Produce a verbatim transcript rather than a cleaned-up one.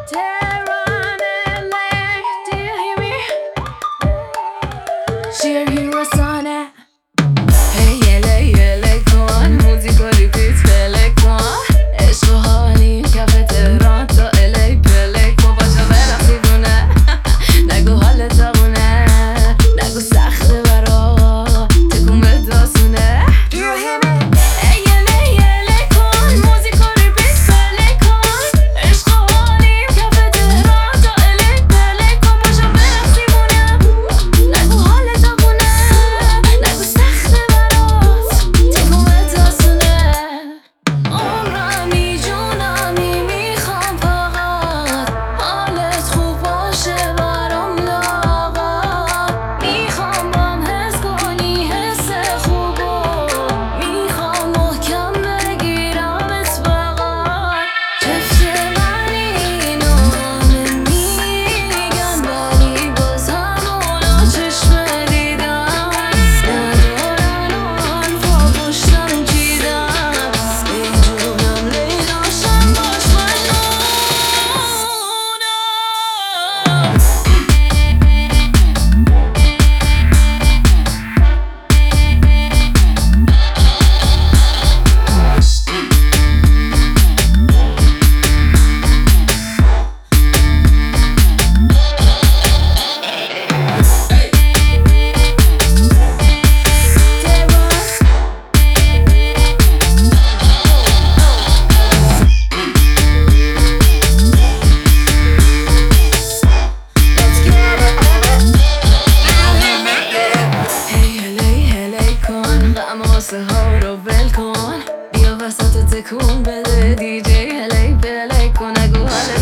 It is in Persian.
Tehran, L A, do you hear me? شیرهی رسانه هی یله یله کن موزیکو ریپیت پله کن عشق و حالی کف تهران تا الی پله کن باشا برم دیوونه نگو حال داغونه نگو سخته برا تکون به داستونه Do you hear me? هی یله یله کن موزیکو ریپیت پله کن عشق و حالی کف تهران تا الی پله کن باشا برم دیوونه نگو حال داغونه نگو سخته برات تکون به داستونه عمرمی جونمی میخوام فقط حالت خوب باشه برام لاغر میخوام بام حس کنی حس خوبو میخوام محکم بگیرمت فقط چفت من اینو همه میگن ولی بازم اونا چشم دیدن ندارن و حرفا پشتم چیدن ای جونم لیلاشم باش مجنونم هی هلی هلی کن غم واسه ها رو ول کن بیا وسط تکون بده دی جی هلی پلی کن نگو حال